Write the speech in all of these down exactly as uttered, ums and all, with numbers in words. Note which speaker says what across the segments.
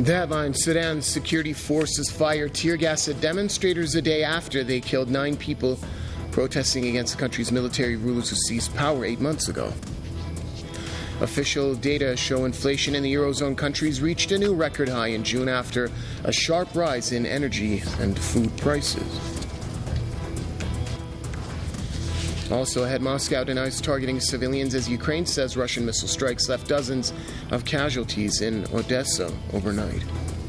Speaker 1: The headline: Sudan's security forces fired tear gas at demonstrators a day after they killed nine people protesting against the country's military rulers who seized power eight months ago. Official data show inflation in the Eurozone countries reached a new record high in June after a sharp rise in energy and food prices. Also ahead, Moscow denies targeting civilians as Ukraine says Russian missile strikes left dozens of casualties in Odessa overnight.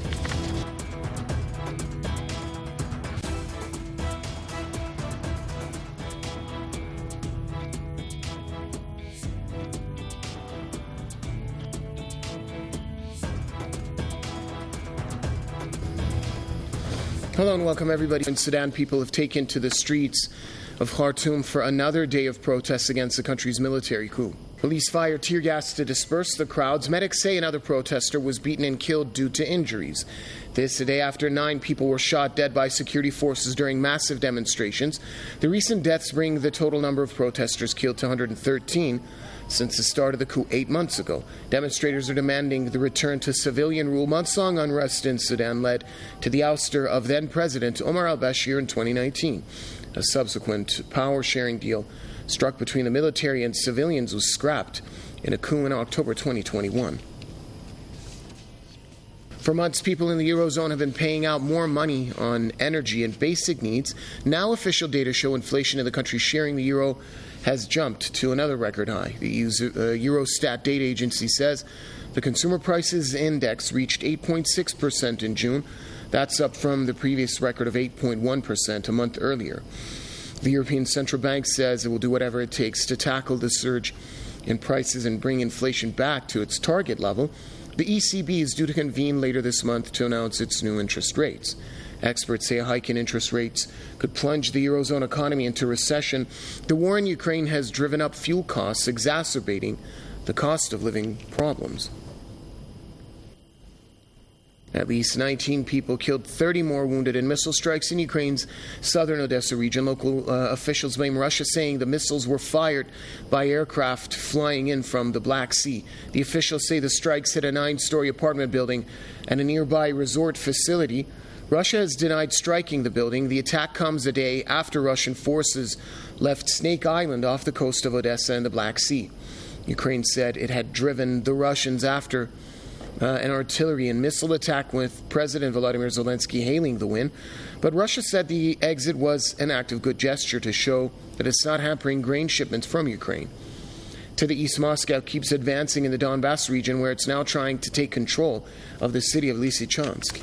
Speaker 1: Hello and welcome everybody. In Sudan, people have taken to the streets of Khartoum for another day of protests against the country's military coup. Police fired tear gas to disperse the crowds. Medics say another protester was beaten and killed due to injuries. This a day after nine people were shot dead by security forces during massive demonstrations. The recent deaths bring the total number of protesters killed to one hundred thirteen since the start of the coup eight months ago. Demonstrators are demanding the return to civilian rule. Months-long unrest in Sudan led to the ouster of then-President Omar al-Bashir in twenty nineteen. A subsequent power-sharing deal struck between the military and civilians was scrapped in a coup in October twenty twenty-one. For months, people in the Eurozone have been paying out more money on energy and basic needs. Now official data show inflation in the country sharing the euro has jumped to another record high. The E U's uh, Eurostat data agency says the consumer prices index reached eight point six percent in June. That's up from the previous record of eight point one percent a month earlier. The European Central Bank says it will do whatever it takes to tackle the surge in prices and bring inflation back to its target level. The E C B is due to convene later this month to announce its new interest rates. Experts say a hike in interest rates could plunge the Eurozone economy into recession. The war in Ukraine has driven up fuel costs, exacerbating the cost of living problems. At least nineteen people killed, thirty more wounded in missile strikes in Ukraine's southern Odessa region. Local uh, officials blame Russia, saying the missiles were fired by aircraft flying in from the Black Sea. The officials say the strikes hit a nine-story apartment building and a nearby resort facility. Russia has denied striking the building. The attack comes a day after Russian forces left Snake Island off the coast of Odessa in the Black Sea. Ukraine said it had driven the Russians after Uh, an artillery and missile attack, with President Volodymyr Zelensky hailing the win. But Russia said the exit was an act of good gesture to show that it's not hampering grain shipments from Ukraine. To the east, Moscow keeps advancing in the Donbass region, where it's now trying to take control of the city of Lysychansk.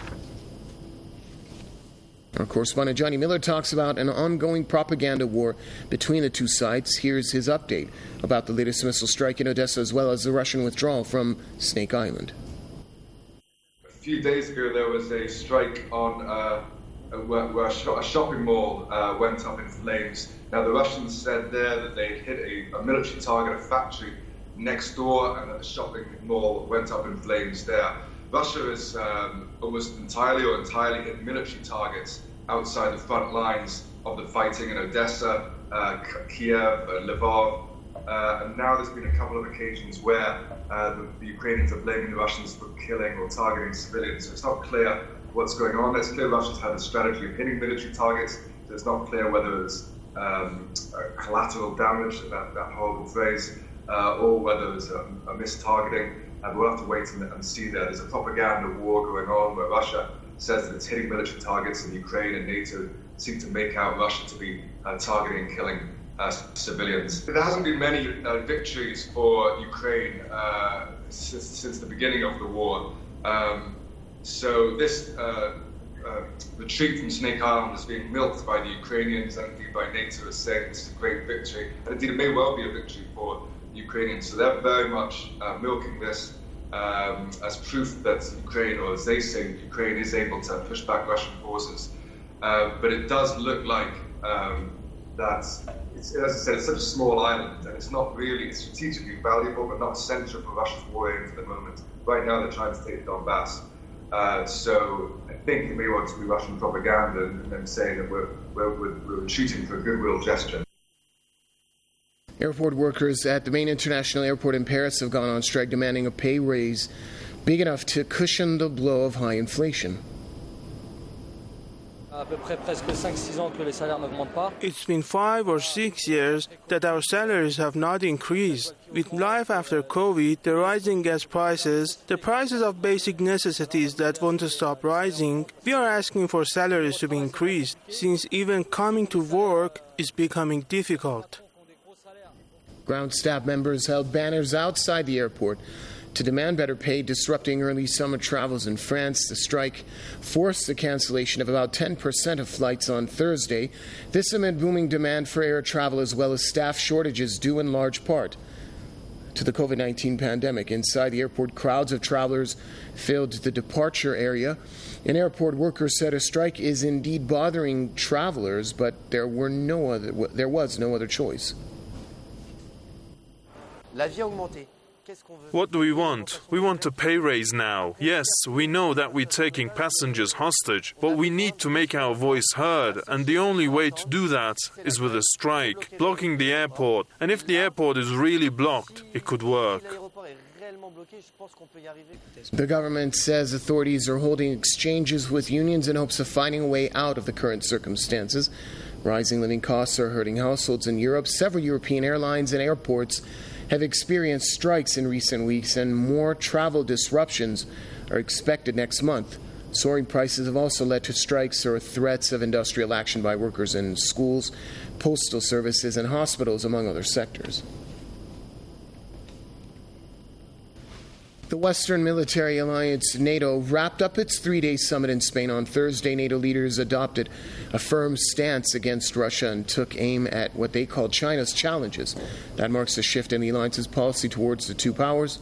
Speaker 1: Our correspondent Johnny Miller talks about an ongoing propaganda war between the two sides. Here's his update about the latest missile strike in Odessa, as well as the Russian withdrawal from Snake Island.
Speaker 2: A few days ago, there was a strike on uh, where, where a, shop, a shopping mall uh, went up in flames. Now, the Russians said there that they hit a, a military target, a factory next door, and that the shopping mall went up in flames there. Russia has um, almost entirely or entirely hit military targets outside the front lines of the fighting in Odessa, uh, Kiev, uh, Lvov. Uh, and now there's been a couple of occasions where uh, the, the Ukrainians are blaming the Russians for killing or targeting civilians. So it's not clear what's going on. It's clear Russia's had a strategy of hitting military targets. So it's not clear whether it's um, collateral damage, that, that horrible phrase, uh, or whether it's a, a mistargeting. And we'll have to wait and, and see there. There's a propaganda war going on where Russia says that it's hitting military targets, and Ukraine and NATO seem to make out Russia to be uh, targeting and killing Uh, civilians. There hasn't been many uh, victories for Ukraine uh, since, since the beginning of the war. Um, so this uh, uh, retreat from Snake Island is being milked by the Ukrainians, and indeed by NATO as saying this is a great victory. And indeed it may well be a victory for the Ukrainians. So they're very much uh, milking this um, as proof that Ukraine, or as they say, Ukraine is able to push back Russian forces. Uh, but it does look like um, that It's, as I said, it's such a small island, and it's not really it's strategically valuable, but not essential for Russia's war aim for the moment. Right now, they're trying to take Donbass. Uh, so I think it may want to be Russian propaganda and, and saying that we're, we're, we're retreating for a goodwill gesture.
Speaker 1: Airport workers at the main international airport in Paris have gone on strike demanding a pay raise big enough to cushion the blow of high inflation.
Speaker 3: It's been five or six years that our salaries have not increased. With life after COVID, the rising gas prices, the prices of basic necessities that want to stop rising, we are asking for salaries to be increased, since even coming to work is becoming difficult.
Speaker 1: Ground staff members held banners outside the airport to demand better pay, disrupting early summer travels in France. The strike forced the cancellation of about ten percent of flights on Thursday. This amid booming demand for air travel as well as staff shortages due in large part to the COVID nineteen pandemic. Inside the airport, crowds of travelers filled the departure area. An airport worker said a strike is indeed bothering travelers, but there were no other, there was no other choice.
Speaker 4: What do we want? We want a pay raise now. Yes, we know that we're taking passengers hostage, but we need to make our voice heard, and the only way to do that is with a strike, blocking the airport. And if the airport is really blocked, it could work.
Speaker 1: The government says authorities are holding exchanges with unions in hopes of finding a way out of the current circumstances. Rising living costs are hurting households in Europe. Several European airlines and airports have experienced strikes in recent weeks, and more travel disruptions are expected next month. Soaring prices have also led to strikes or threats of industrial action by workers in schools, postal services, and hospitals, among other sectors. The Western Military Alliance, NATO, wrapped up its three-day summit in Spain on Thursday. NATO leaders adopted a firm stance against Russia and took aim at what they called China's challenges. That marks a shift in the alliance's policy towards the two powers.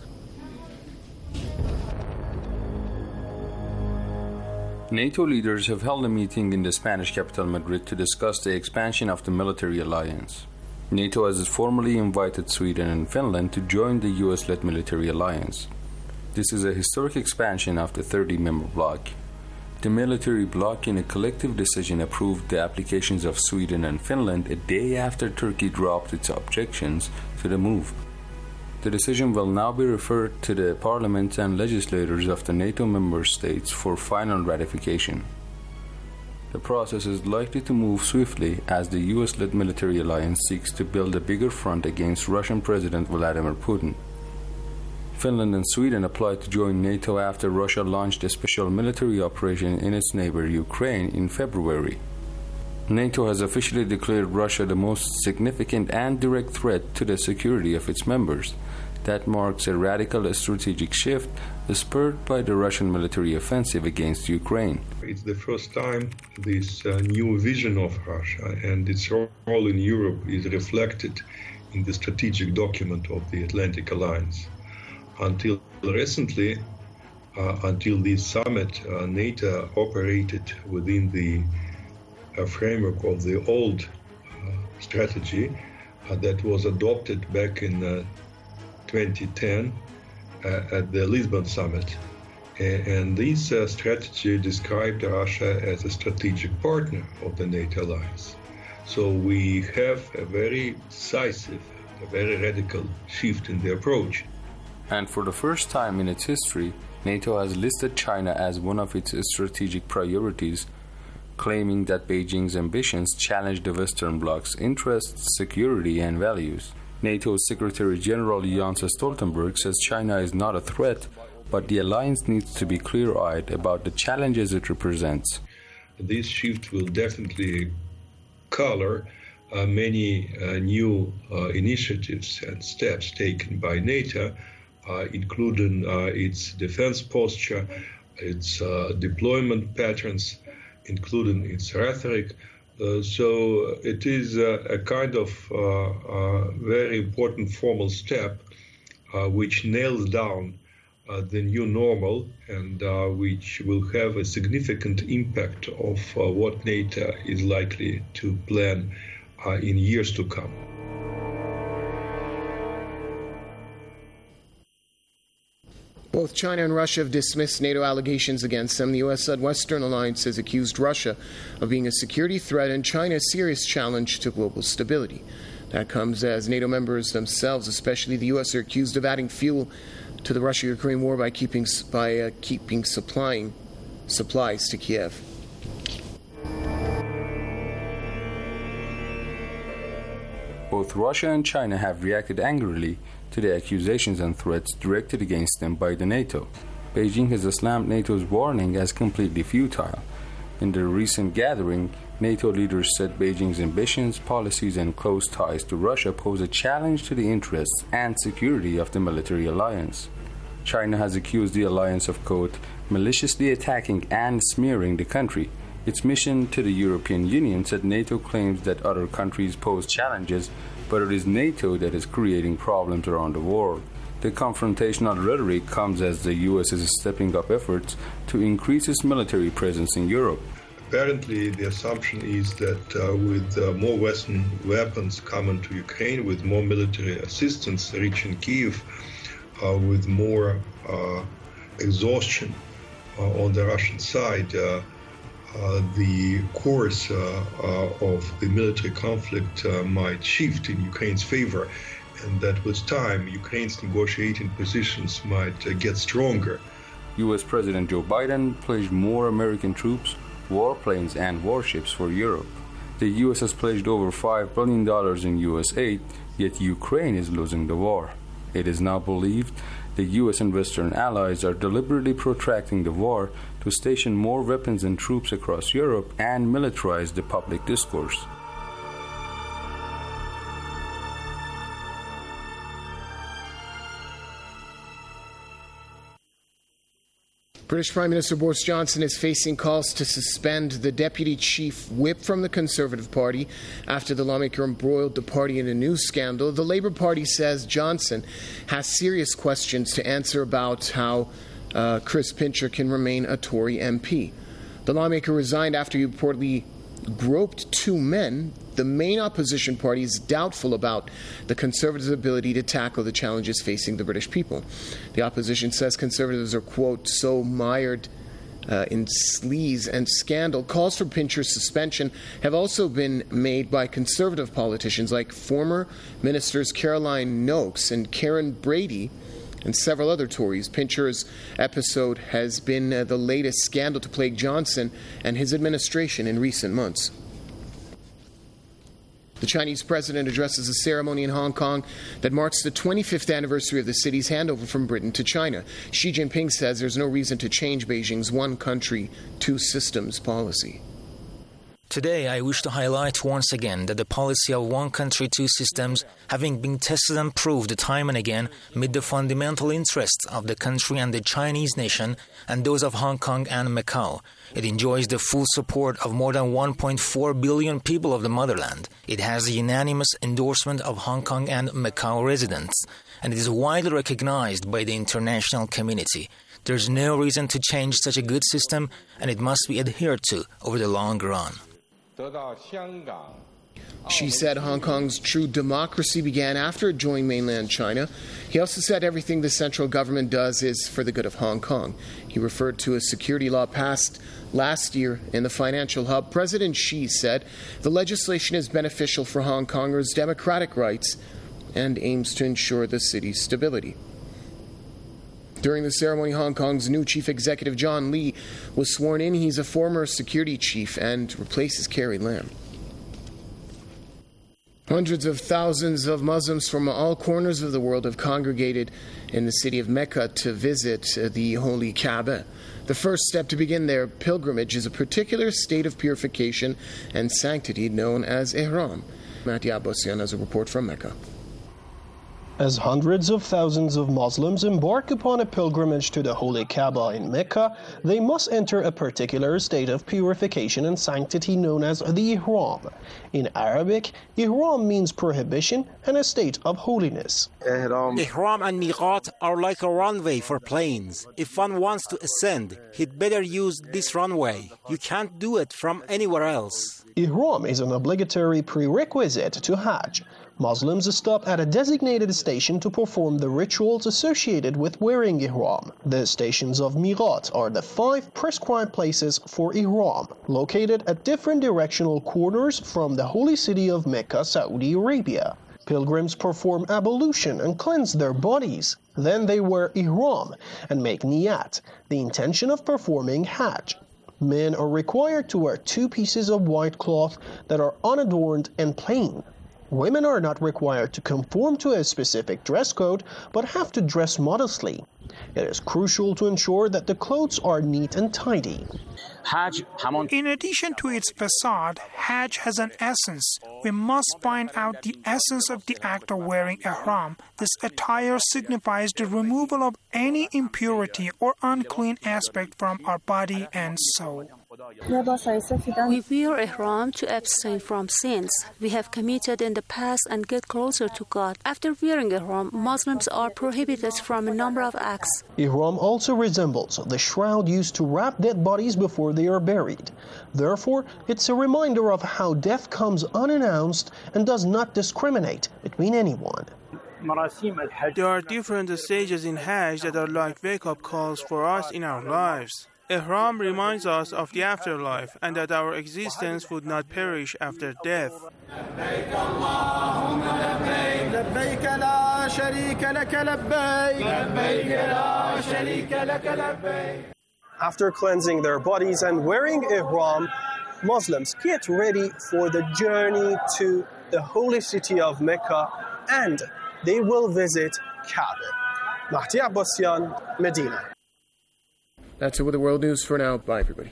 Speaker 5: NATO leaders have held a meeting in the Spanish capital Madrid to discuss the expansion of the military alliance. NATO has formally invited Sweden and Finland to join the U S-led military alliance. This is a historic expansion of the thirty-member bloc. The military bloc, in a collective decision, approved the applications of Sweden and Finland a day after Turkey dropped its objections to the move. The decision will now be referred to the parliaments and legislators of the NATO member states for final ratification. The process is likely to move swiftly as the U S-led military alliance seeks to build a bigger front against Russian President Vladimir Putin. Finland and Sweden applied to join NATO after Russia launched a special military operation in its neighbor Ukraine in February. NATO has officially declared Russia the most significant and direct threat to the security of its members. That marks a radical strategic shift spurred by the Russian military offensive against Ukraine.
Speaker 6: It's the first time this uh, new vision of Russia and its role in Europe is reflected in the strategic document of the Atlantic Alliance. Until recently, uh, until this summit, uh, NATO operated within the uh, framework of the old uh, strategy uh, that was adopted back in uh, twenty ten uh, at the Lisbon summit. And this uh, strategy described Russia as a strategic partner of the NATO alliance. So we have a very decisive, a very radical shift in the approach.
Speaker 5: And for the first time in its history, NATO has listed China as one of its strategic priorities, claiming that Beijing's ambitions challenge the Western Bloc's interests, security, and values. NATO's Secretary General Jens Stoltenberg says China is not a threat, but the alliance needs to be clear-eyed about the challenges it represents.
Speaker 6: This shift will definitely color uh, many uh, new uh, initiatives and steps taken by NATO, Uh, including uh, its defense posture, its uh, deployment patterns, including its rhetoric. Uh, so it is uh, a kind of uh, uh, very important formal step uh, which nails down uh, the new normal and uh, which will have a significant impact of uh, what NATO is likely to plan uh, in years to come.
Speaker 1: Both China and Russia have dismissed NATO allegations against them. The U S-led Western Alliance has accused Russia of being a security threat and China a serious challenge to global stability. That comes as NATO members themselves, especially the U S, are accused of adding fuel to the Russia-Ukraine war by keeping by uh, keeping supplying supplies to Kiev.
Speaker 5: Both Russia and China have reacted angrily to the accusations and threats directed against them by the NATO. Beijing has slammed NATO's warning as completely futile. In their recent gathering, NATO leaders said Beijing's ambitions, policies, and close ties to Russia pose a challenge to the interests and security of the military alliance. China has accused the alliance of, quote, maliciously attacking and smearing the country. Its mission to the European Union said NATO claims that other countries pose challenges, but it is NATO that is creating problems around the world. The confrontational rhetoric comes as the U S is stepping up efforts to increase its military presence in Europe.
Speaker 6: Apparently, the assumption is that uh, with uh, more Western weapons coming to Ukraine, with more military assistance reaching Kyiv, uh, with more uh, exhaustion uh, on the Russian side, uh, uh, the course uh, uh, of the military conflict uh, might shift in Ukraine's favor, and that with time, Ukraine's negotiating positions might uh, get stronger.
Speaker 5: U S President Joe Biden pledged more American troops, warplanes, and warships for Europe. The U S has pledged over five billion dollars in U S aid, yet Ukraine is losing the war. It is now believed the U S and Western allies are deliberately protracting the war to station more weapons and troops across Europe and militarize the public discourse.
Speaker 1: British Prime Minister Boris Johnson is facing calls to suspend the Deputy Chief Whip from the Conservative Party after the lawmaker embroiled the party in a news scandal. The Labour Party says Johnson has serious questions to answer about how uh, Chris Pincher can remain a Tory M P. The lawmaker resigned after he reportedly groped two men. The main opposition party is doubtful about the Conservatives' ability to tackle the challenges facing the British people. The opposition says Conservatives are, quote, so mired uh, in sleaze and scandal. Calls for Pincher's suspension have also been made by Conservative politicians like former ministers Caroline Noakes and Karen Brady and several other Tories. Pincher's episode has been uh, the latest scandal to plague Johnson and his administration in recent months. The Chinese president addresses a ceremony in Hong Kong that marks the twenty-fifth anniversary of the city's handover from Britain to China. Xi Jinping says there's no reason to change Beijing's one country, two systems policy.
Speaker 7: Today, I wish to highlight once again that the policy of one country, two systems, having been tested and proved time and again, meet the fundamental interests of the country and the Chinese nation and those of Hong Kong and Macau. It enjoys the full support of more than one point four billion people of the motherland. It has the unanimous endorsement of Hong Kong and Macau residents, and it is widely recognized by the international community. There's no reason to change such a good system, and it must be adhered to over the long run.
Speaker 1: She said Hong Kong's true democracy began after it joined mainland China. He also said everything the central government does is for the good of Hong Kong. He referred to a security law passed last year in the financial hub. President Xi said the legislation is beneficial for Hong Kongers' democratic rights and aims to ensure the city's stability. During the ceremony, Hong Kong's new chief executive, John Lee, was sworn in. He's a former security chief and replaces Carrie Lam. Hundreds of thousands of Muslims from all corners of the world have congregated in the city of Mecca to visit the Holy Kaaba. The first step to begin their pilgrimage is a particular state of purification and sanctity known as Ihram. Matty Abbasian has a report from Mecca.
Speaker 8: As hundreds of thousands of Muslims embark upon a pilgrimage to the Holy Kaaba in Mecca, they must enter a particular state of purification and sanctity known as the Ihram. In Arabic, Ihram means prohibition and a state of holiness.
Speaker 9: Ihram and Miqat are like a runway for planes. If one wants to ascend, he'd better use this runway. You can't do it from anywhere else.
Speaker 8: Ihram is an obligatory prerequisite to Hajj. Muslims stop at a designated station to perform the rituals associated with wearing Ihram. The stations of Miqat are the five prescribed places for Ihram, located at different directional corners from the holy city of Mecca, Saudi Arabia. Pilgrims perform ablution and cleanse their bodies. Then they wear ihram and make niyat, the intention of performing hajj. Men are required to wear two pieces of white cloth that are unadorned and plain. Women are not required to conform to a specific dress code, but have to dress modestly. It is crucial to ensure that the clothes are neat and tidy.
Speaker 10: In addition to its facade, Hajj has an essence. We must find out the essence of the act of wearing ihram. This attire signifies the removal of any impurity or unclean aspect from our body and soul.
Speaker 11: We wear ihram to abstain from sins we have committed in the past and get closer to God. After wearing ihram, Muslims are prohibited from a number of acts.
Speaker 8: Ihram also resembles the shroud used to wrap dead bodies before they are buried. Therefore, it's a reminder of how death comes unannounced and does not discriminate between anyone.
Speaker 3: There are different stages in Hajj that are like wake-up calls for us in our lives. Ihram reminds us of the afterlife and that our existence would not perish after death.
Speaker 8: After cleansing their bodies and wearing ihram, Muslims get ready for the journey to the holy city of Mecca, and they will visit Kaaba. Mahdi Abbasian, Medina.
Speaker 1: That's it with the world news for now. Bye, everybody.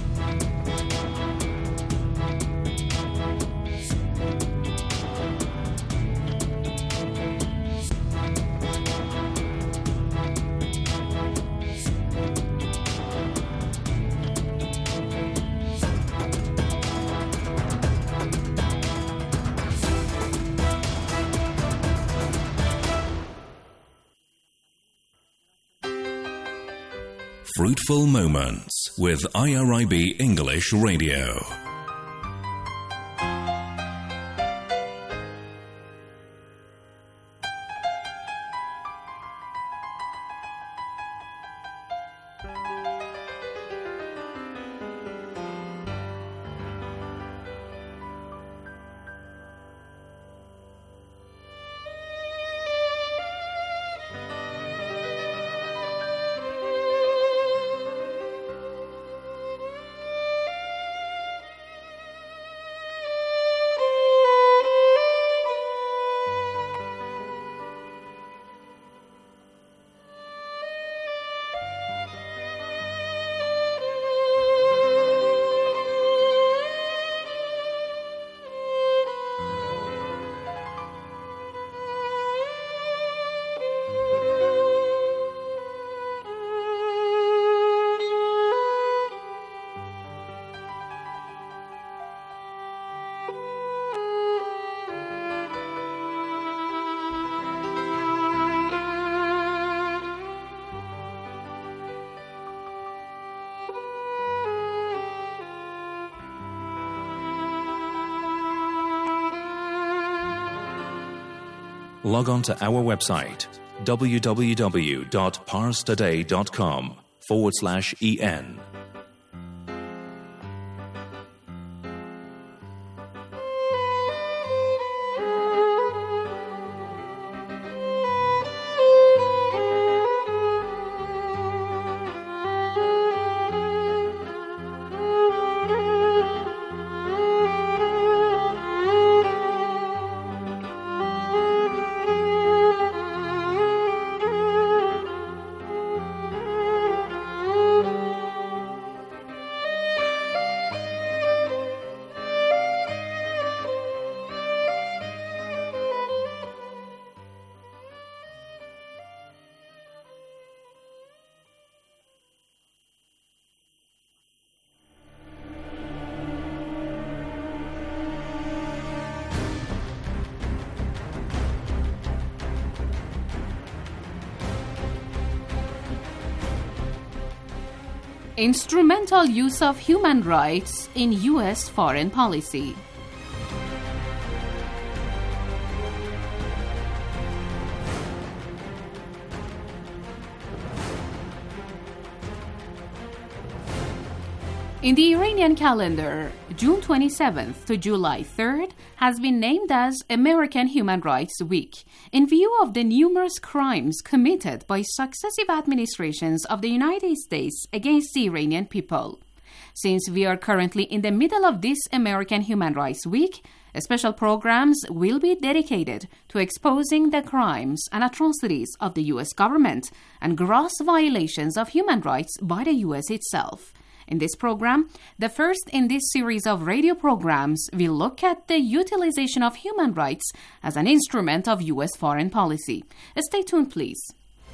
Speaker 12: Fruitful Moments with I R I B English Radio. Log on to our website, www.parstoday.com forward slash en.
Speaker 13: Instrumental use of human rights in U S foreign policy. In the Iranian calendar, June twenty-seventh to July third has been named as American Human Rights Week, in view of the numerous crimes committed by successive administrations of the United States against the Iranian people. Since we are currently in the middle of this American Human Rights Week, special programs will be dedicated to exposing the crimes and atrocities of the U S government and gross violations of human rights by the U S itself. In this program, the first in this series of radio programs, we look at the utilization of human rights as an instrument of U S foreign policy. Stay tuned, please.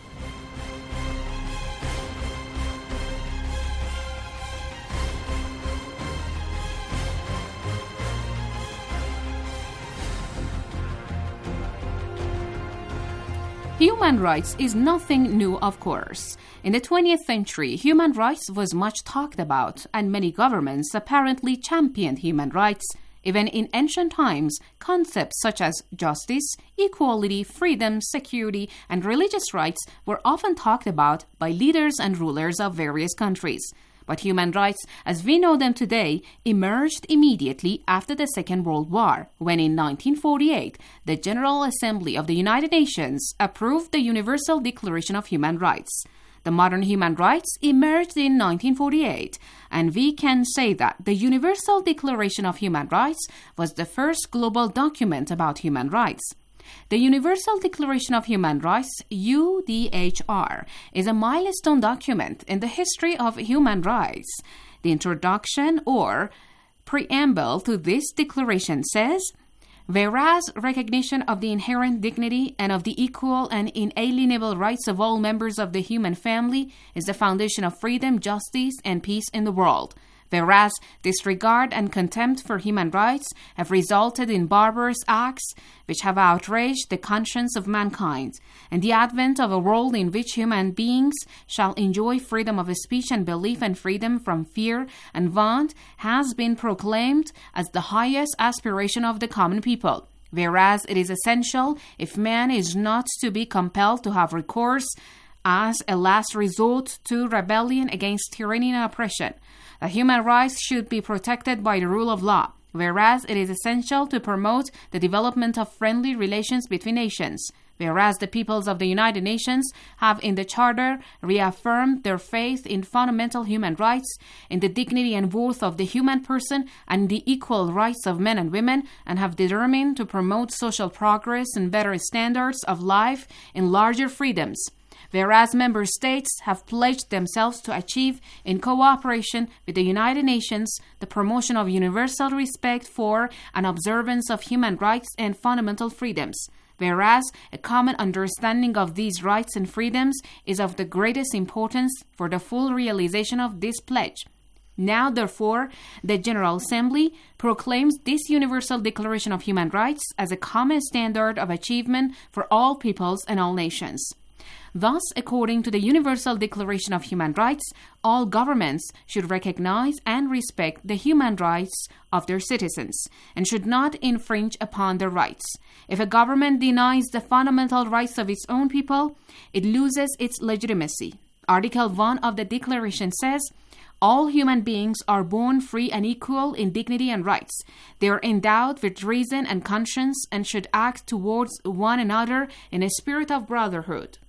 Speaker 13: Human rights is nothing new, of course. In the twentieth century, human rights was much talked about, and many governments apparently championed human rights. Even in ancient times, concepts such as justice, equality, freedom, security, and religious rights were often talked about by leaders and rulers of various countries. But human rights, as we know them today, emerged immediately after the Second World War, when in nineteen forty-eight, the General Assembly of the United Nations approved the Universal Declaration of Human Rights. The modern human rights emerged in nineteen forty-eight, and we can say that the Universal Declaration of Human Rights was the first global document about human rights. The Universal Declaration of Human Rights, U D H R, is a milestone document in the history of human rights. The introduction or preamble to this declaration says, "Whereas recognition of the inherent dignity and of the equal and inalienable rights of all members of the human family is the foundation of freedom, justice, and peace in the world. Whereas disregard and contempt for human rights have resulted in barbarous acts which have outraged the conscience of mankind, and the advent of a world in which human beings shall enjoy freedom of speech and belief and freedom from fear and want has been proclaimed as the highest aspiration of the common people. Whereas it is essential, if man is not to be compelled to have recourse as a last resort to rebellion against tyranny and oppression, that human rights should be protected by the rule of law. Whereas it is essential to promote the development of friendly relations between nations. Whereas the peoples of the United Nations have in the Charter reaffirmed their faith in fundamental human rights, in the dignity and worth of the human person, and the equal rights of men and women, and have determined to promote social progress and better standards of life in larger freedoms. Whereas member states have pledged themselves to achieve, in cooperation with the United Nations, the promotion of universal respect for and observance of human rights and fundamental freedoms. Whereas a common understanding of these rights and freedoms is of the greatest importance for the full realization of this pledge. Now, therefore, the General Assembly proclaims this Universal Declaration of Human Rights as a common standard of achievement for all peoples and all nations. Thus, according to the Universal Declaration of Human Rights, all governments should recognize and respect the human rights of their citizens and should not infringe upon their rights. If a government denies the fundamental rights of its own people, it loses its legitimacy. Article one of the Declaration says, "All human beings are born free and equal in dignity and rights. They are endowed with reason and conscience and should act towards one another in a spirit of brotherhood."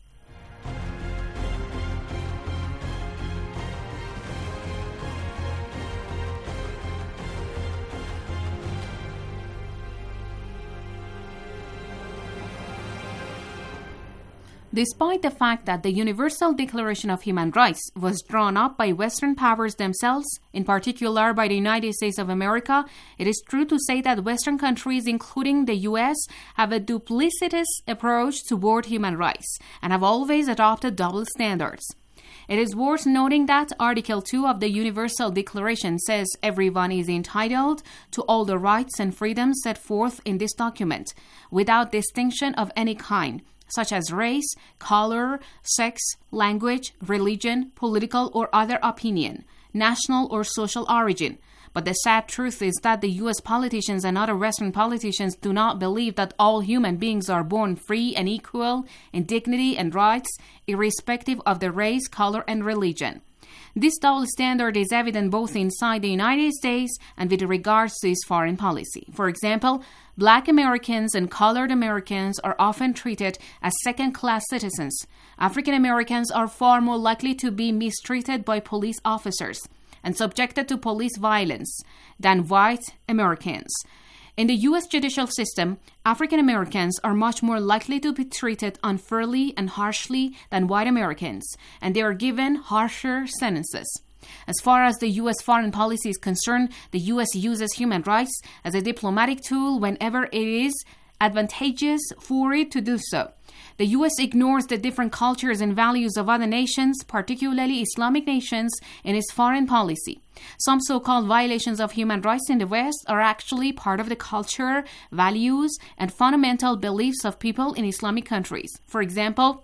Speaker 13: Despite the fact that the Universal Declaration of Human Rights was drawn up by Western powers themselves, in particular by the United States of America, it is true to say that Western countries, including the U S, have a duplicitous approach toward human rights and have always adopted double standards. It is worth noting that Article two of the Universal Declaration says everyone is entitled to all the rights and freedoms set forth in this document, without distinction of any kind, such as race, color, sex, language, religion, political or other opinion, national or social origin. But the sad truth is that the U S politicians and other Western politicians do not believe that all human beings are born free and equal in dignity and rights, irrespective of their race, color, and religion. This double standard is evident both inside the United States and with regards to its foreign policy. For example, Black Americans and colored Americans are often treated as second-class citizens. African Americans are far more likely to be mistreated by police officers and subjected to police violence than white Americans. In the U S judicial system, African Americans are much more likely to be treated unfairly and harshly than white Americans, and they are given harsher sentences. As far as the U S foreign policy is concerned, the U S uses human rights as a diplomatic tool whenever it is advantageous for it to do so. The U S ignores the different cultures and values of other nations, particularly Islamic nations, in its foreign policy. Some so-called violations of human rights in the West are actually part of the culture, values, and fundamental beliefs of people in Islamic countries. For example,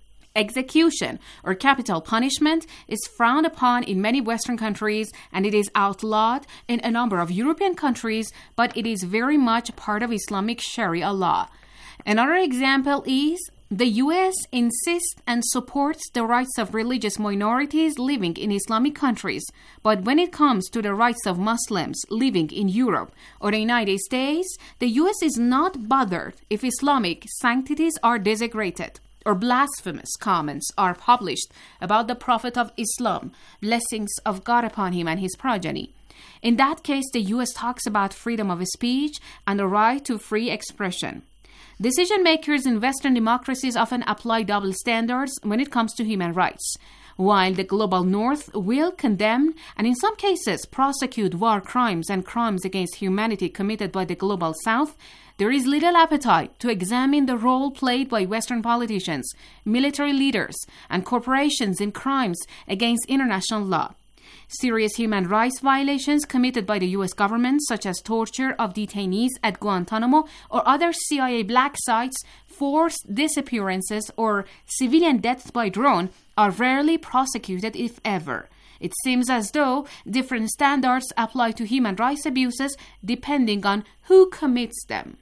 Speaker 13: execution or capital punishment is frowned upon in many Western countries, and it is outlawed in a number of European countries, but it is very much part of Islamic Sharia law. Another example is the U S insists and supports the rights of religious minorities living in Islamic countries, but when it comes to the rights of Muslims living in Europe or the United States, the U S is not bothered if Islamic sanctities are desecrated or blasphemous comments are published about the Prophet of Islam, blessings of God upon him and his progeny. In that case, the U S talks about freedom of speech and the right to free expression. Decision makers in Western democracies often apply double standards when it comes to human rights. While the global North will condemn and in some cases prosecute war crimes and crimes against humanity committed by the global South, there is little appetite to examine the role played by Western politicians, military leaders, and corporations in crimes against international law. Serious human rights violations committed by the U S government, such as torture of detainees at Guantanamo or other C I A black sites, forced disappearances, or civilian deaths by drone, are rarely prosecuted, if ever. It seems as though different standards apply to human rights abuses depending on who commits them.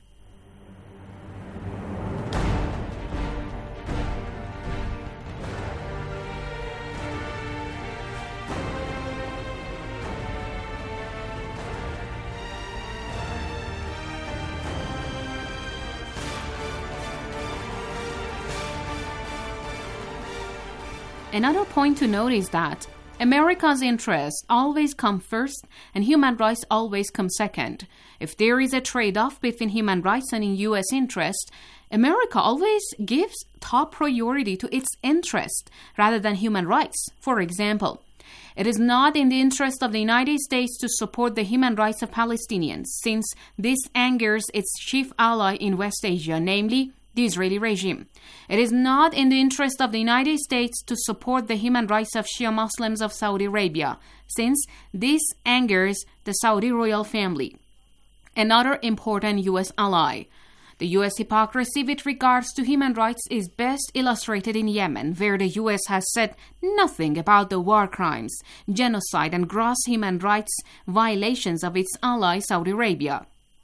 Speaker 13: Another point to note is that America's interests always come first and human rights always come second. If there is a trade-off between human rights and in U S interest, America always gives top priority to its interest rather than human rights. For example, it is not in the interest of the United States to support the human rights of Palestinians, since this angers its chief ally in West Asia, namely the Israeli regime. It is not in the interest of the United States to support the human rights of Shia Muslims of Saudi Arabia, since this angers the Saudi royal family, another important U S ally. The U S hypocrisy with regards to human rights is best illustrated in Yemen, where the U S has said nothing about the war crimes, genocide, and gross human rights violations of its ally Saudi Arabia.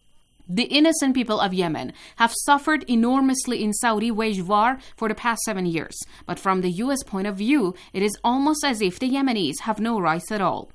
Speaker 13: The innocent people of Yemen have suffered enormously in Saudi wage war for the past seven years, but from the U S point of view, it is almost as if the Yemenis have no rights at all.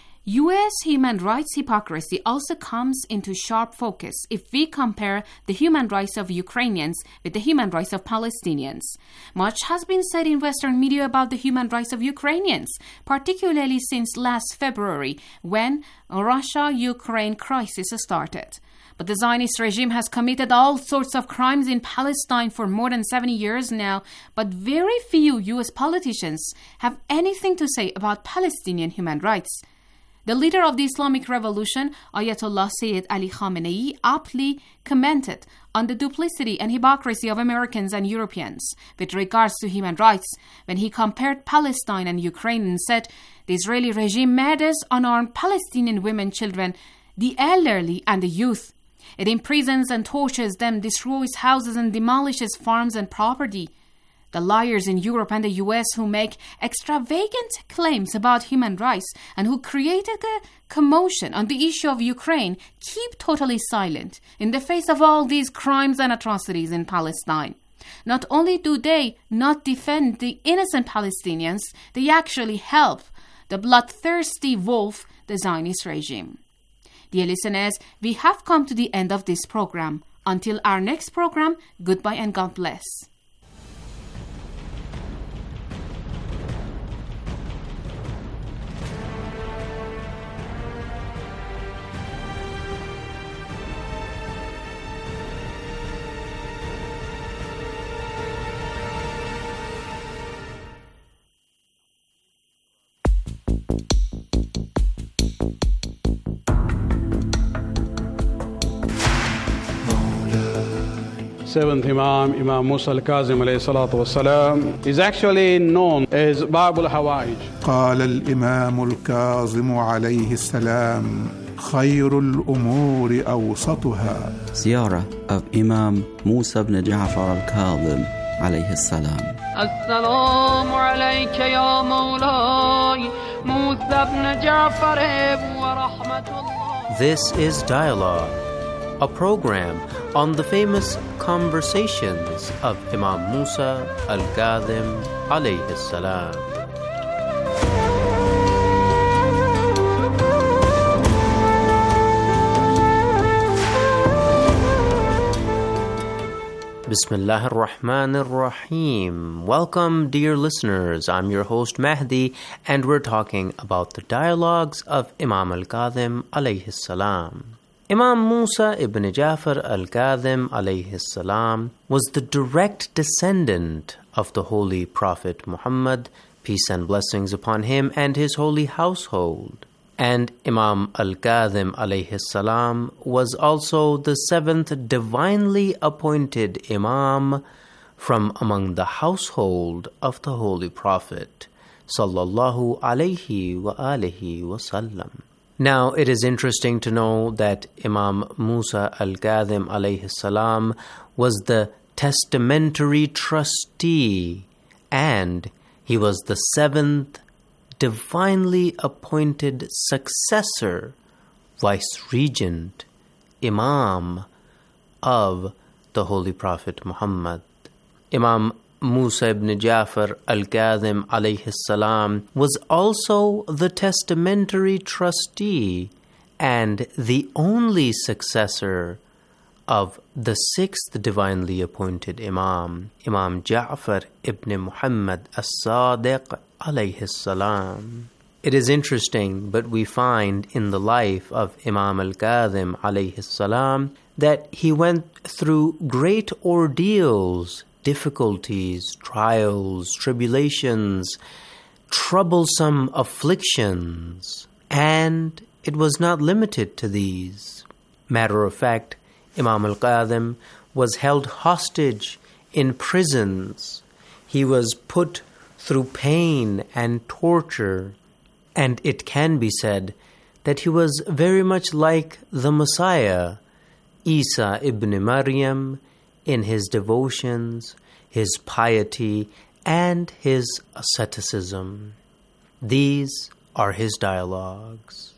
Speaker 13: U S human rights hypocrisy also comes into sharp focus if we compare the human rights of Ukrainians with the human rights of Palestinians. Much has been said in Western media about the human rights of Ukrainians, particularly since last February when Russia-Ukraine crisis started. But the Zionist regime has committed all sorts of crimes in Palestine for more than seventy years now, but very few U S politicians have anything to say about Palestinian human rights. The leader of the Islamic Revolution, Ayatollah Sayyid Ali Khamenei, aptly commented on the duplicity and hypocrisy of Americans and Europeans with regards to human rights when he compared Palestine and Ukraine and said, "The Israeli regime murders unarmed Palestinian women, children, the elderly, and the youth. It imprisons and tortures them, destroys houses, and demolishes farms and property. The liars in Europe and the U S who make extravagant claims about human rights and who created a commotion on the issue of Ukraine keep totally silent in the face of all these crimes and atrocities in Palestine. Not only do they not defend the innocent Palestinians, they actually help the bloodthirsty wolf, the Zionist regime. Dear listeners, we have come to the end of this program. Until our next program, goodbye and God bless.
Speaker 14: Seventh Imam, Imam Musa al-Kazim alayhi salatu wassalam, is actually known as Bab al-Hawaij.
Speaker 15: قال الإمام الكاظم عليه السلام خير الأمور أوسطها.
Speaker 16: Ziyarah of Imam Musa ibn Ja'far al-Kazim alayhi salam.
Speaker 17: السلام عليك يا مولاي موسى بن جعفر ورحمة الله.
Speaker 18: This is Dialogue, a program on the famous conversations of Imam Musa al-Kazim alayhi salam. Bismillah ar-Rahman ar-Rahim. Welcome, dear listeners. I'm your host Mahdi, and we're talking about the dialogues of Imam al-Kazim alayhi salam. Imam Musa ibn Ja'far al-Kazim alayhi salam was the direct descendant of the Holy Prophet Muhammad, peace and blessings upon him and his holy household. And Imam al-Kazim alayhi salam was also the seventh divinely appointed Imam from among the household of the Holy Prophet sallallahu alayhi wa alihi wa sallam. Now, it is interesting to know that Imam Musa al-Kazim alayhi salam was the testamentary trustee, and he was the seventh divinely appointed successor, vice-regent, Imam of the Holy Prophet Muhammad. Imam Musa ibn Ja'far al-Kazim alayhi salam was also the testamentary trustee and the only successor of the sixth divinely appointed Imam, Imam Ja'far ibn Muhammad as-Sadiq alayhi salam. It is interesting, but we find in the life of Imam al-Kazim alayhi salam that he went through great ordeals, difficulties, trials, tribulations, troublesome afflictions, and it was not limited to these. Matter of fact, Imam al-Kazim was held hostage in prisons. He was put through pain and torture, and it can be said that he was very much like the Messiah, Isa ibn Maryam, in his devotions, his piety, and his asceticism. These are his dialogues.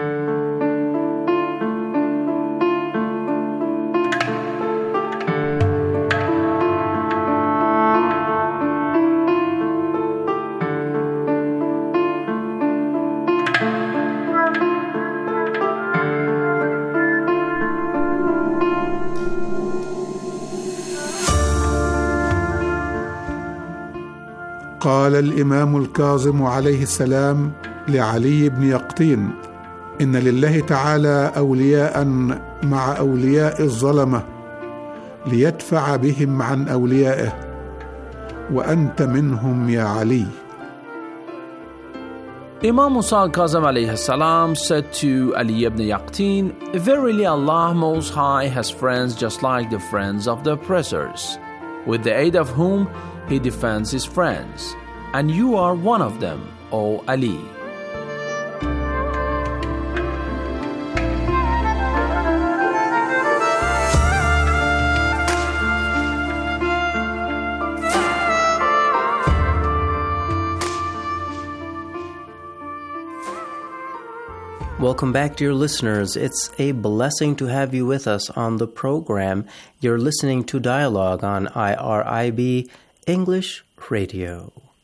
Speaker 15: قال الإمام الكاظم عليه السلام لعلي بن يقطين إن لله تعالى أولياء مع أولياء الظلمة ليدفع بهم عن أوليائه وأنت منهم يا علي.
Speaker 19: Imam Musa al-Kazim alayhi salam said to Ali ibn Yaqtin, "Verily Allah Most High has friends just like the friends of the oppressors, with the aid of whom He defends His friends, and you are one of them, O Ali."
Speaker 18: Welcome back, dear listeners. It's a blessing to have you with us on the program. You're listening to Dialogue on I R I B English Radio.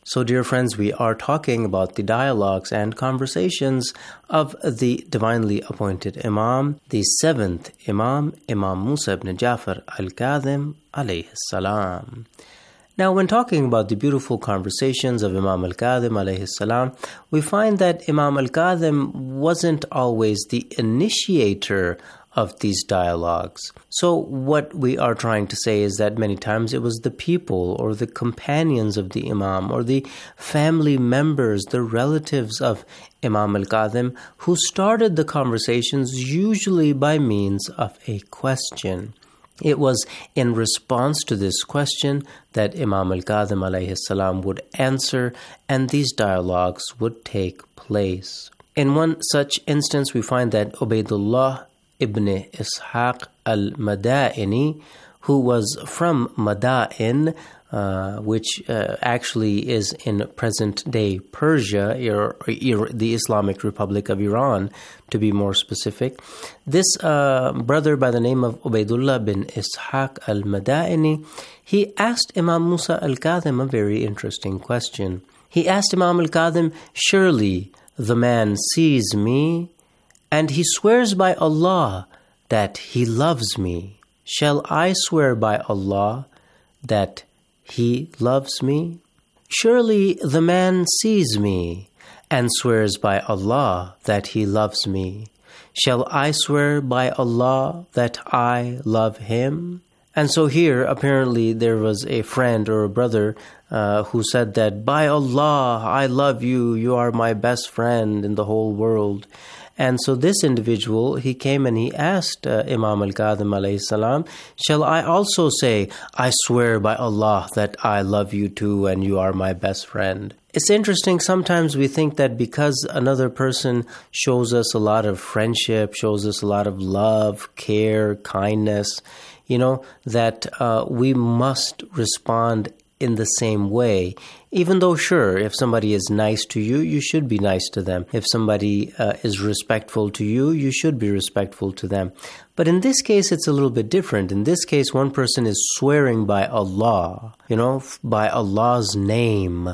Speaker 18: So, dear friends, we are talking about the dialogues and conversations of the divinely appointed Imam, the seventh Imam, Imam Musa ibn Ja'far al-Kadhim alayhi salam. Now, when talking about the beautiful conversations of Imam al-Kadhim alayhi salam, we find that Imam al-Kadhim wasn't always the initiator of these dialogues. So what we are trying to say is that many times it was the people or the companions of the Imam or the family members, the relatives of Imam al-Kadhim who started the conversations, usually by means of a question. It was in response to this question that Imam al-Kadhim alayhi salam would answer, and these dialogues would take place. In one such instance, we find that Ubaydullah ibn Ishaq al-Madaini, who was from Madain, uh, which uh, actually is in present-day Persia, or, or the Islamic Republic of Iran, to be more specific. This uh, brother by the name of Ubaydullah bin Ishaq al-Madaini, he asked Imam Musa al-Kadhim a very interesting question. He asked Imam al-Kadhim, "Surely the man sees me, and he swears by Allah that he loves me. Shall I swear by Allah that he loves me? Surely the man sees me and swears by Allah that he loves me. Shall I swear by Allah that I love him?" And so here, apparently, there was a friend or a brother uh, who said that, "By Allah, I love you. You are my best friend in the whole world." And so this individual, he came and he asked uh, Imam al-Kadhim alayhi salam, "Shall I also say, I swear by Allah that I love you too and you are my best friend?" It's interesting, sometimes we think that because another person shows us a lot of friendship, shows us a lot of love, care, kindness, you know, that uh, we must respond in the same way. Even though, sure, if somebody is nice to you, you should be nice to them. If somebody uh, is respectful to you, you should be respectful to them. But in this case, it's a little bit different. In this case, one person is swearing by Allah, you know, by Allah's name,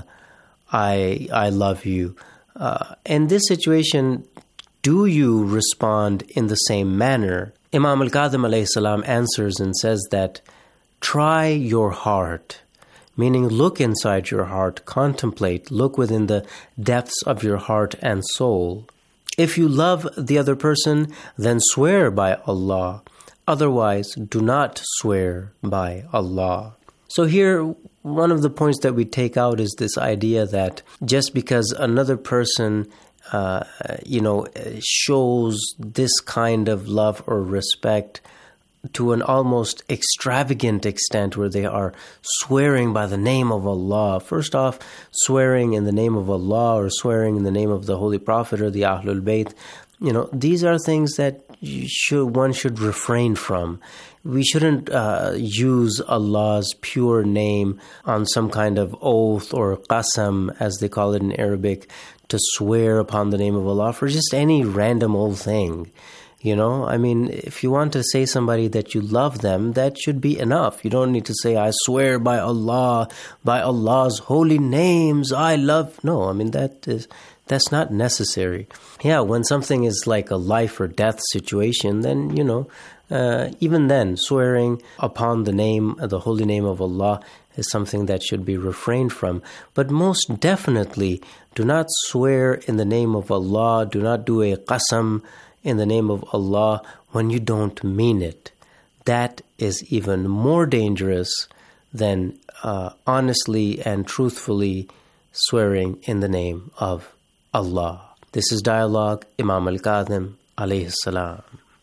Speaker 18: I I love you. Uh, in this situation, do you respond in the same manner? Imam al-Kadhim alayhi salam answers and says that, "Try your heart." Meaning, look inside your heart, contemplate, look within the depths of your heart and soul. If you love the other person, then swear by Allah. Otherwise, do not swear by Allah. So here, one of the points that we take out is this idea that just because another person uh, you know, shows this kind of love or respect to an almost extravagant extent where they are swearing by the name of Allah. First off, swearing in the name of Allah or swearing in the name of the Holy Prophet or the Ahlul Bayt, you know, these are things that you should, one should refrain from. We shouldn't uh, use Allah's pure name on some kind of oath or qasam, as they call it in Arabic, to swear upon the name of Allah for just any random old thing. You know, I mean, if you want to say somebody that you love them, that should be enough. You don't need to say, I swear by Allah, by Allah's holy names, I love. No, I mean, that is, that's not necessary. Yeah, when something is like a life or death situation, then, you know, uh, even then, swearing upon the name, the holy name of Allah is something that should be refrained from. But most definitely, do not swear in the name of Allah, do not do a qasam in the name of Allah when you don't mean it. That is even more dangerous than uh, honestly and truthfully swearing in the name of Allah. This is Dialogue, Imam al-Kadhim alayhi salam.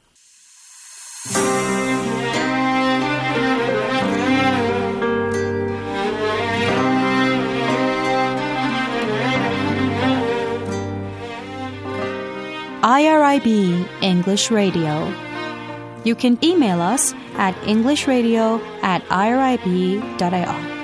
Speaker 20: I R I B English Radio. You can email us at englishradio at irib dot I R.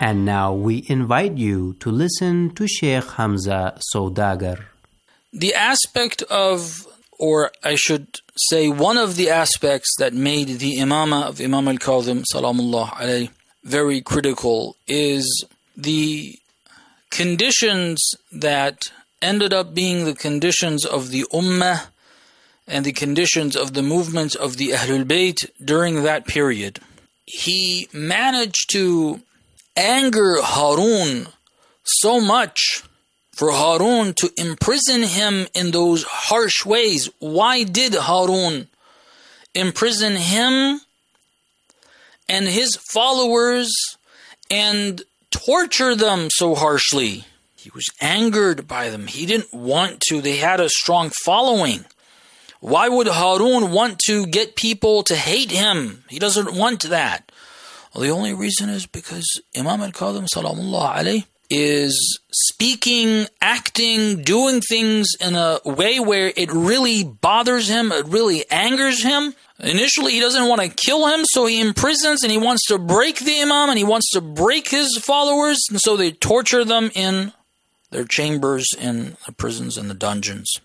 Speaker 18: And now we invite you to listen to Sheikh Hamza Saudagar.
Speaker 21: The aspect of, or I should say one of the aspects that made the imama of Imam al-Kadhim salamullah alayhi very critical is the conditions that ended up being the conditions of the ummah and the conditions of the movement of the Ahlul Bayt during that period. He managed to anger Harun so much for Harun to imprison him in those harsh ways. Why did Harun imprison him and his followers and torture them so harshly? He was angered by them. He didn't want to. They had a strong following. Why would Harun want to get people to hate him? He doesn't want that. Well, the only reason is because Imam al-Kadhim salamullah alayhi is speaking, acting, doing things in a way where it really bothers him, it really angers him. Initially, he doesn't want to kill him, so he imprisons and he wants to break the Imam and he wants to break his followers, and so they torture them in their chambers, in the prisons and the dungeons.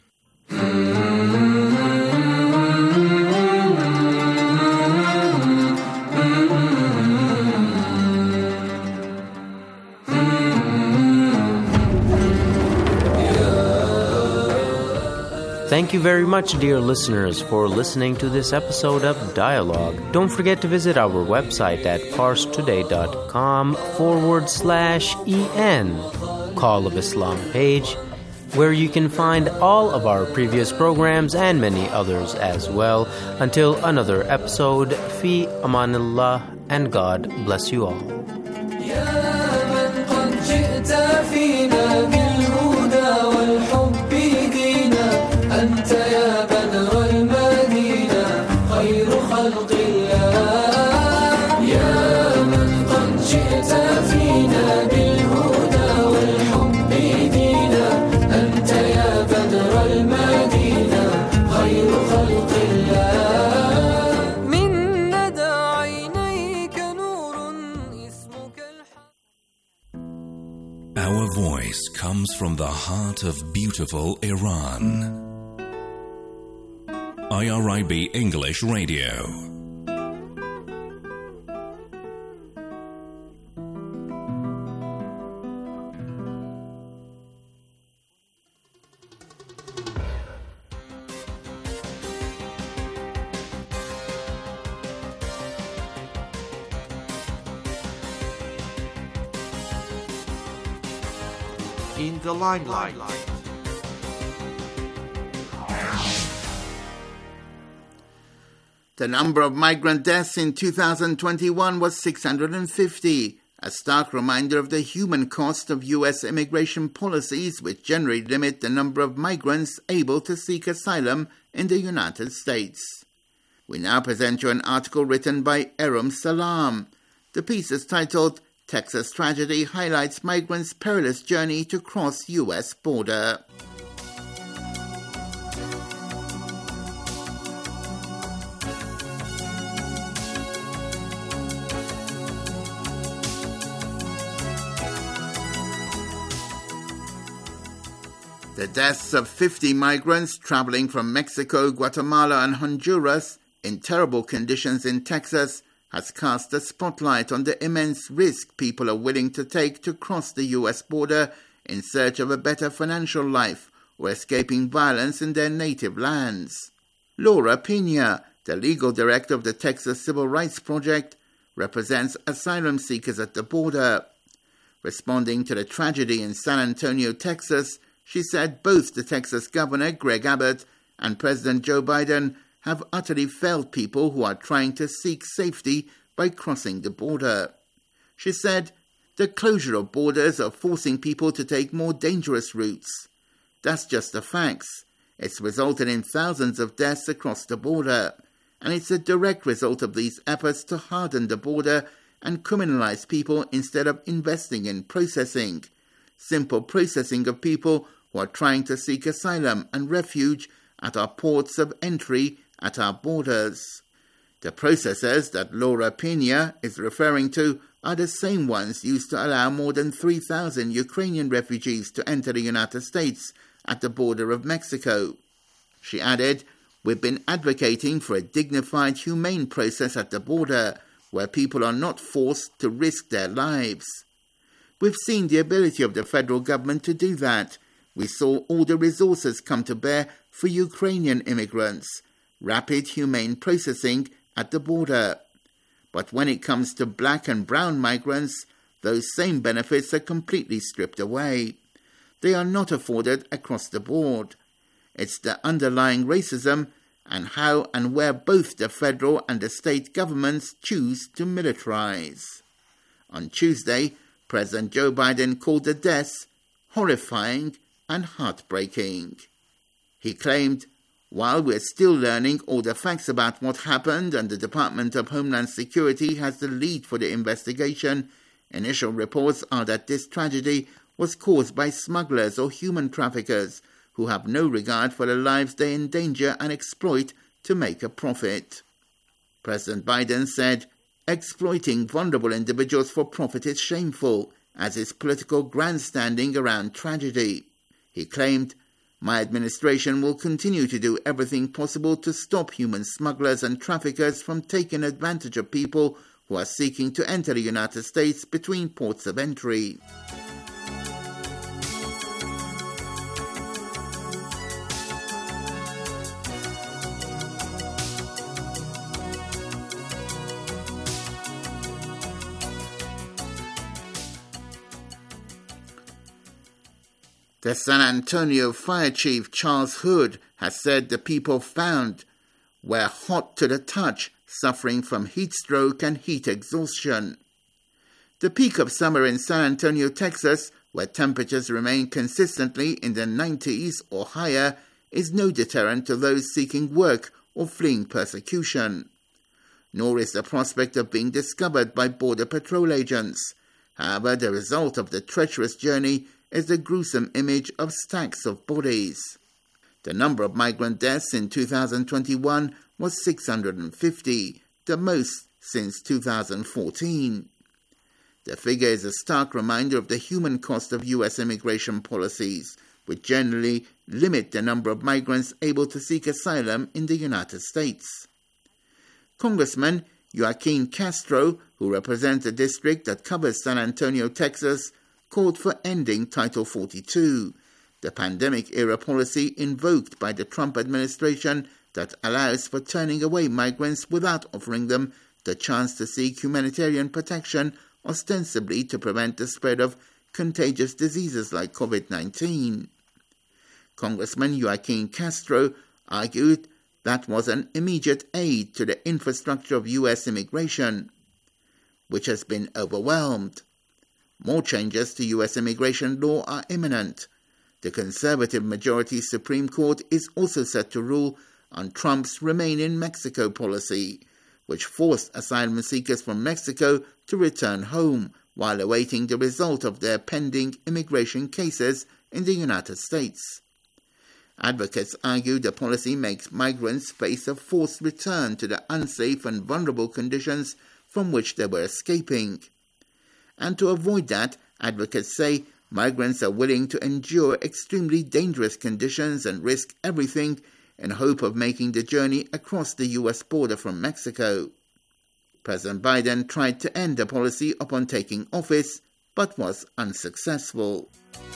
Speaker 18: Thank you very much, dear listeners, for listening to this episode of Dialogue. Don't forget to visit our website at parstoday.com forward slash en, Call of Islam page, where you can find all of our previous programs and many others as well. Until another episode, Fi Amanillah, and God bless you all.
Speaker 22: أنت يا بدر المدينة خير خلق الله يا من قد جئت فينا بالهدى والحب دينا أنت يا بدر المدينة خير خلق الله من ندى عينيك نور اسمك الحق.
Speaker 12: Our voice comes from the heart of beautiful Iran. I R I B English Radio.
Speaker 23: In the limelight. The number of migrant deaths in two thousand twenty-one was six hundred fifty, a stark reminder of the human cost of U S immigration policies which generally limit the number of migrants able to seek asylum in the United States. We now present you an article written by Erum Salam. The piece is titled, Texas Tragedy Highlights Migrants' Perilous Journey to Cross U S Border. The deaths of fifty migrants traveling from Mexico, Guatemala and Honduras in terrible conditions in Texas has cast a spotlight on the immense risk people are willing to take to cross the U S border in search of a better financial life or escaping violence in their native lands. Laura Pena, the legal director of the Texas Civil Rights Project, represents asylum seekers at the border. Responding to the tragedy in San Antonio, Texas, she said both the Texas Governor, Greg Abbott, and President Joe Biden have utterly failed people who are trying to seek safety by crossing the border. She said, the closure of borders are forcing people to take more dangerous routes. That's just the facts. It's resulted in thousands of deaths across the border, and it's a direct result of these efforts to harden the border and criminalize people instead of investing in processing. Simple processing of people who are trying to seek asylum and refuge at our ports of entry at our borders. The processors that Laura Pena is referring to are the same ones used to allow more than three thousand Ukrainian refugees to enter the United States at the border of Mexico. She added, "We've been advocating for a dignified, humane process at the border where people are not forced to risk their lives. We've seen the ability of the federal government to do that. We saw all the resources come to bear for Ukrainian immigrants, rapid, humane processing at the border. But when it comes to black and brown migrants, those same benefits are completely stripped away. They are not afforded across the board. It's the underlying racism and how and where both the federal and the state governments choose to militarize." On Tuesday, President Joe Biden called the deaths horrifying and heartbreaking. He claimed, "While we're still learning all the facts about what happened and the Department of Homeland Security has the lead for the investigation, initial reports are that this tragedy was caused by smugglers or human traffickers who have no regard for the lives they endanger and exploit to make a profit." President Biden said, "Exploiting vulnerable individuals for profit is shameful, as is political grandstanding around tragedy." He claimed, "My administration will continue to do everything possible to stop human smugglers and traffickers from taking advantage of people who are seeking to enter the United States between ports of entry." The San Antonio Fire Chief Charles Hood has said the people found were hot to the touch, suffering from heat stroke and heat exhaustion. The peak of summer in San Antonio, Texas, where temperatures remain consistently in the nineties or higher, is no deterrent to those seeking work or fleeing persecution. Nor is the prospect of being discovered by Border Patrol agents. However, the result of the treacherous journey is the gruesome image of stacks of bodies. The number of migrant deaths in two thousand twenty-one was six hundred fifty, the most since two thousand fourteen. The figure is a stark reminder of the human cost of U S immigration policies, which generally limit the number of migrants able to seek asylum in the United States. Congressman Joaquin Castro, who represents the district that covers San Antonio, Texas, called for ending Title forty-two, the pandemic-era policy invoked by the Trump administration that allows for turning away migrants without offering them the chance to seek humanitarian protection, ostensibly to prevent the spread of contagious diseases like covid nineteen. Congressman Joaquin Castro argued that was an immediate aid to the infrastructure of U S immigration, which has been overwhelmed. More changes to U S immigration law are imminent. The conservative-majority Supreme Court is also set to rule on Trump's Remain in Mexico policy, which forced asylum seekers from Mexico to return home while awaiting the result of their pending immigration cases in the United States. Advocates argue the policy makes migrants face a forced return to the unsafe and vulnerable conditions from which they were escaping. And to avoid that, advocates say migrants are willing to endure extremely dangerous conditions and risk everything in hope of making the journey across the U S border from Mexico. President Biden tried to end the policy upon taking office, but was unsuccessful.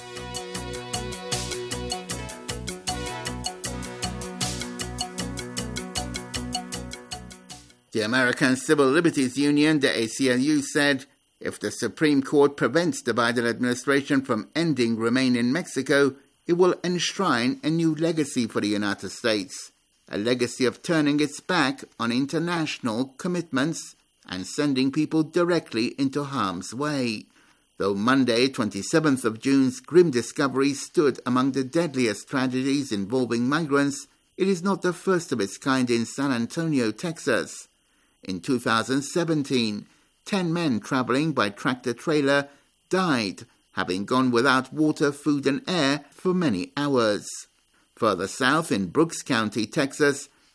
Speaker 23: The American Civil Liberties Union, the A C L U, said if the Supreme Court prevents the Biden administration from ending Remain in Mexico, it will enshrine a new legacy for the United States, a legacy of turning its back on international commitments and sending people directly into harm's way. Though Monday, twenty-seventh of June's grim discovery stood among the deadliest tragedies involving migrants, it is not the first of its kind in San Antonio, Texas. In two thousand seventeen, ten men traveling by tractor-trailer died, having gone without water, food and air for many hours. Further south in Brooks County, Texas,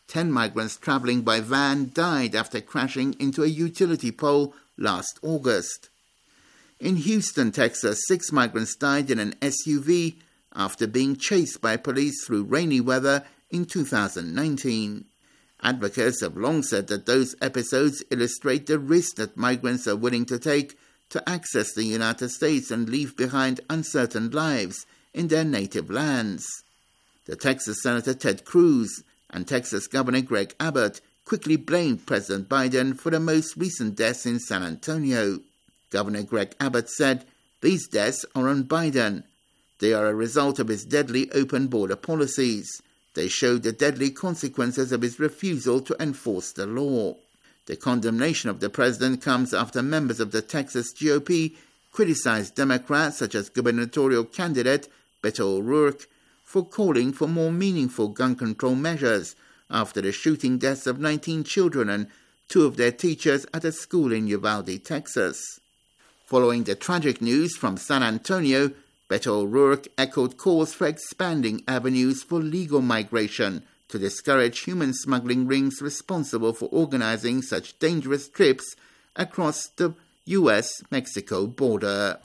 Speaker 23: Ten migrants traveling by van died after crashing into a utility pole last August. In Houston, Texas, six migrants died in an S U V after being chased by police through rainy weather in two thousand nineteen. Advocates have long said that those episodes illustrate the risk that migrants are willing to take to access the United States and leave behind uncertain lives in their native lands. The Texas Senator Ted Cruz and Texas Governor Greg Abbott quickly blamed President Biden for the most recent deaths in San Antonio. Governor Greg Abbott said, "These deaths are on Biden. They are a result of his deadly open border policies. They show the deadly consequences of his refusal to enforce the law." The condemnation of the president comes after members of the Texas G O P criticized Democrats such as gubernatorial candidate Beto O'Rourke for calling for more meaningful gun control measures after the shooting deaths of nineteen children and two of their teachers at a school in Uvalde, Texas. Following the tragic news from San Antonio, Beto O'Rourke echoed calls for expanding avenues for legal migration to discourage human smuggling rings responsible for organizing such dangerous trips across the U S Mexico border.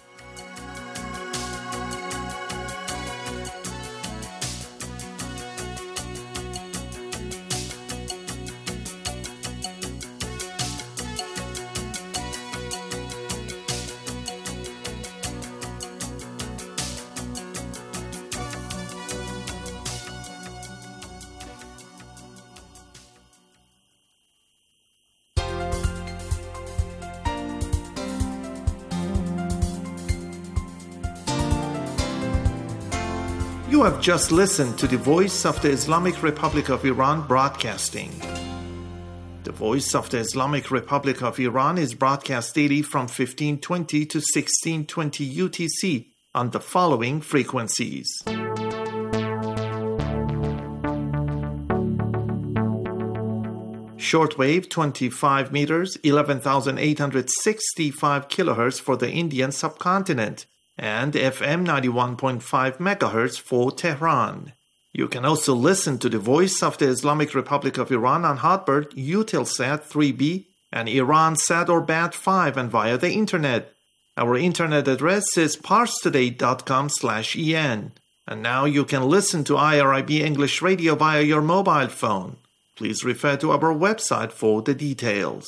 Speaker 2: You have just listened to the Voice of the Islamic Republic of Iran broadcasting. The Voice of the Islamic Republic of Iran is broadcast daily from fifteen twenty to sixteen twenty U T C on the following frequencies. Shortwave twenty-five meters, eleven thousand eight hundred sixty-five kilohertz for the Indian subcontinent, and F M ninety-one point five megahertz for Tehran. You can also listen to the Voice of the Islamic Republic of Iran on Hotbird, Eutelsat three B, and Iransat or Bat five, and via the Internet. Our Internet address is parstoday dot com slash en. And now you can listen to I R I B English Radio via your mobile phone. Please refer to our website for the details.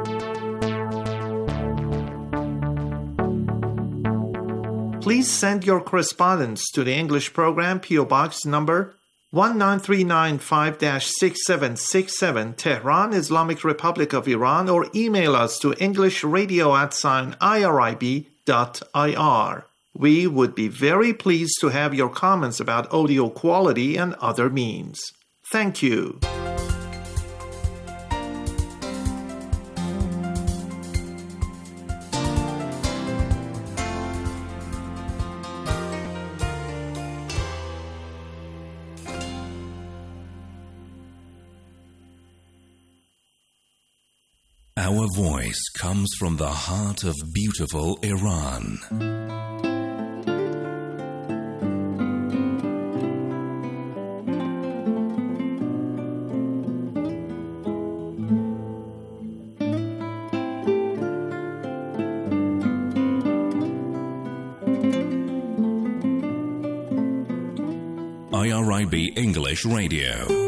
Speaker 2: Please send your correspondence to the English program, P O Box number one nine three nine five dash six seven six seven, Tehran, Islamic Republic of Iran, or email us to englishradio at sign irib dot ir. We would be very pleased to have your comments about audio quality and other means. Thank you.
Speaker 12: Our voice comes from the heart of beautiful Iran. I R I B English Radio.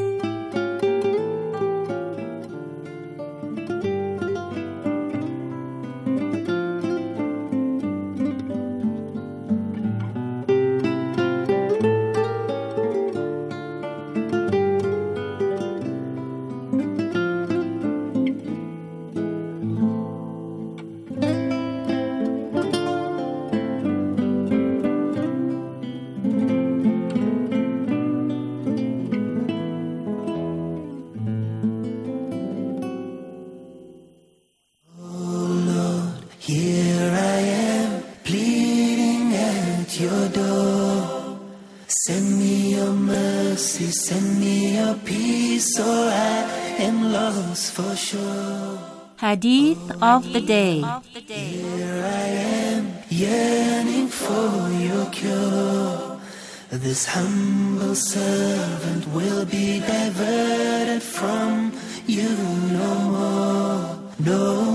Speaker 20: Hadith of the day.
Speaker 22: Here I am, yearning for your cure. This humble servant will be diverted from you no more, no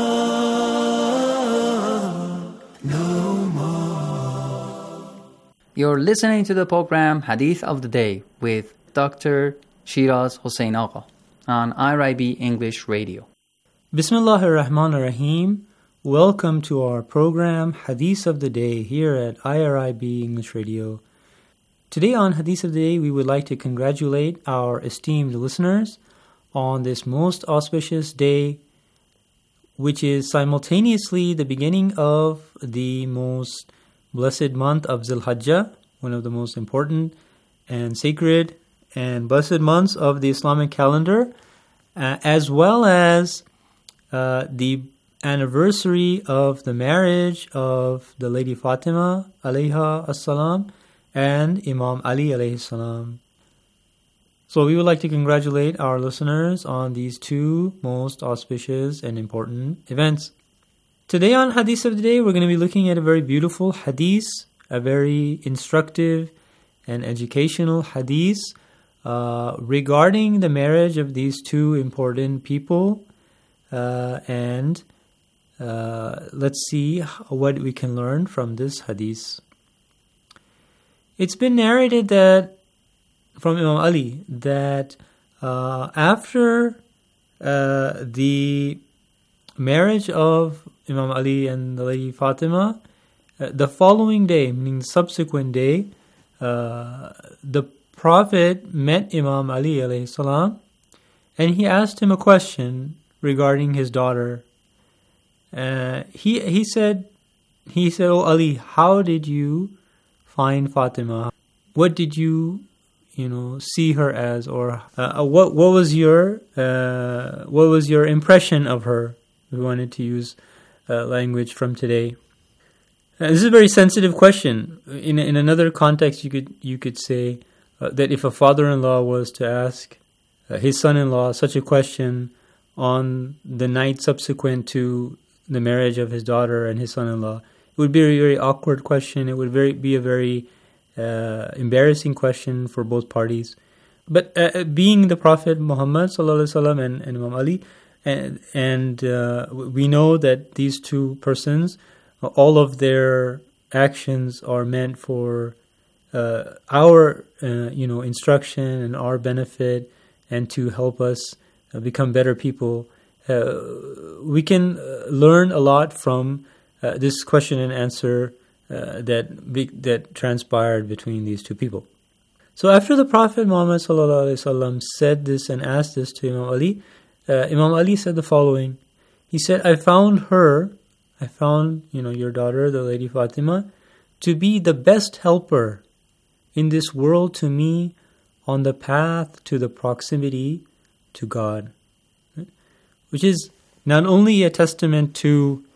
Speaker 22: more, no more.
Speaker 4: You're listening to the program Hadith of the Day with Doctor Shiraz Hossein Agha on I R I B English Radio.
Speaker 5: Bismillahir Rahmanir Rahim. Welcome to our program Hadith of the Day here at I R I B English Radio. Today on Hadith of the Day, we would like to congratulate our esteemed listeners on this most auspicious day, which is simultaneously the beginning of the most blessed month of Zul Hijjah, one of the most important and sacred and blessed months of the Islamic calendar, uh, as well as uh, the anniversary of the marriage of the Lady Fatima alayha as-salam and Imam Ali alayhi salam. So we would like to congratulate our listeners on these two most auspicious and important events. Today on Hadith of the Day, we're going to be looking at a very beautiful hadith, a very instructive and educational hadith uh, regarding the marriage of these two important people. Uh, and uh, let's see what we can learn from this hadith. It's been narrated that from Imam Ali that uh, after uh, the marriage of Imam Ali and the Lady Fatima, uh, the following day, meaning the subsequent day, uh, the Prophet met Imam Ali alayhi salam, and he asked him a question regarding his daughter. Uh, he he said, he said, "Oh Ali, how did you find Fatima? What did you, you know, see her as, or uh, what what was your uh, what was your impression of her?" We wanted to use uh, language from today. Uh, this is a very sensitive question. In in another context, you could you could say uh, that if a father-in-law was to ask uh, his son-in-law such a question on the night subsequent to the marriage of his daughter and his son-in-law, it would be a very awkward question. It would very be a very uh, embarrassing question for both parties. But uh, being the Prophet Muhammad sallallahu alaihi wasallam and, and Imam Ali, and, and uh, we know that these two persons, all of their actions are meant for uh, our, uh, you know, instruction and our benefit, and to help us uh, become better people. Uh, we can learn a lot from Uh, this question and answer uh, that be, that transpired between these two people. So after the Prophet Muhammad sallallahu alaihi wasallam said this and asked this to Imam Ali, uh, Imam Ali said the following. He said, "I found her, I found, you know, your daughter, the Lady Fatima, to be the best helper in this world to me on the path to the proximity to God," right? Which is not only a testament to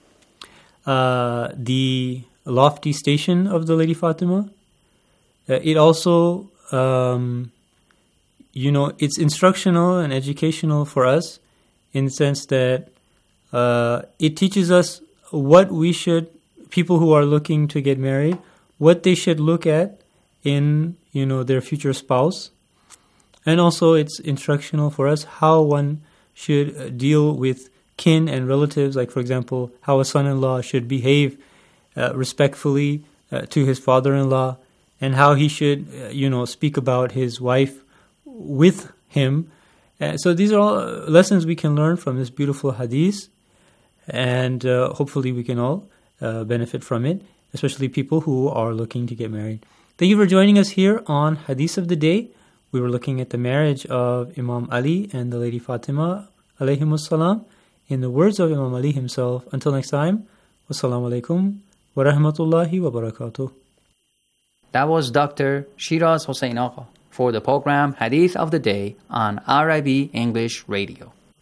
Speaker 5: Uh, the lofty station of the Lady Fatima, uh, it also, um, you know, it's instructional and educational for us in the sense that uh, it teaches us what we should, people who are looking to get married, what they should look at in, you know, their future spouse. And also it's instructional for us how one should deal with kin and relatives, like for example, how a son-in-law should behave uh, respectfully uh, to his father-in-law, and how he should, uh, you know, speak about his wife with him. Uh, so these are all lessons we can learn from this beautiful hadith, and uh, hopefully we can all uh, benefit from it, especially people who are looking to get married. Thank you for joining us here on Hadith of the Day. We were looking at the marriage of Imam Ali and the Lady Fatima alayhimus salam, in the words of Imam Ali himself. Until next time, wassalamu alaikum wa rahmatullahi wa barakatuh.
Speaker 4: That was Doctor Shiraz Hossein Agha for the program Hadith of the Day on I R I B English Radio.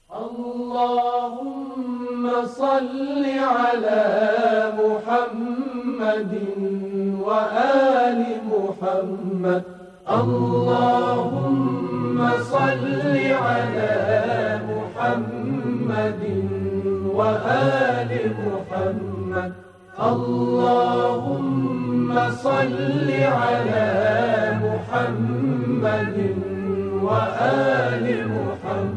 Speaker 22: Allahumma salli ala Muhammadin wa ali Muhammad. Allahumma salli ala Muhammadin wa ali Muhammad. اللهم صل على محمد وآل محمد